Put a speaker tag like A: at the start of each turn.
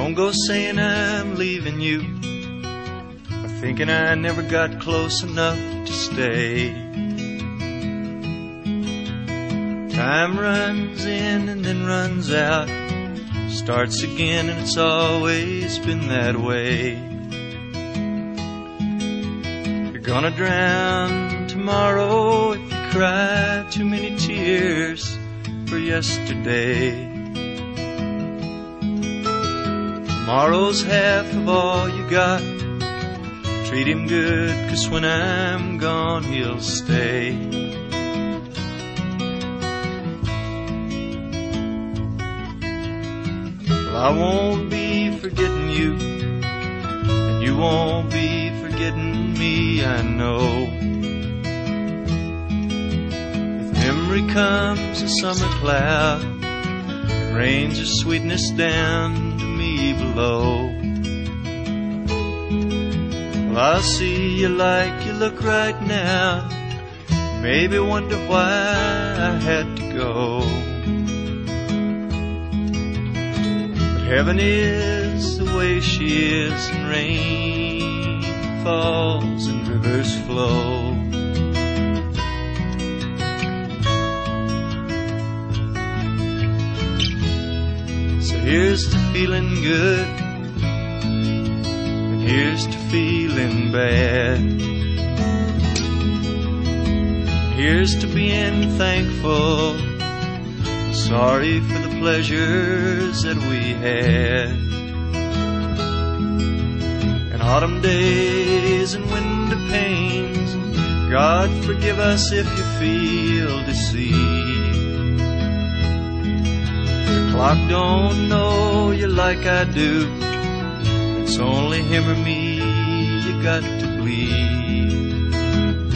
A: Don't go saying I'm leaving you, or thinking I never got close enough to stay. Time runs in and then runs out, starts again, and it's always been that way. You're gonna drown tomorrow if you cry too many tears for yesterday. Tomorrow's half of all you got. Treat him good, 'cause when I'm gone he'll stay. Well, I won't be forgetting you, and you won't be forgetting me, I know. With memory comes a summer cloud, and rains of sweetness down to me below. Well, I'll see you like you look right now, maybe wonder why I had to go. But heaven is the way she is, and rain falls and rivers flow. So here's to feeling good, and here's to feeling bad. Here's to being thankful, sorry for the pleasures that we had. And autumn days and winter pains, God forgive us if you feel deceived. The clock don't know you like I do, it's only him or me you got to bleed.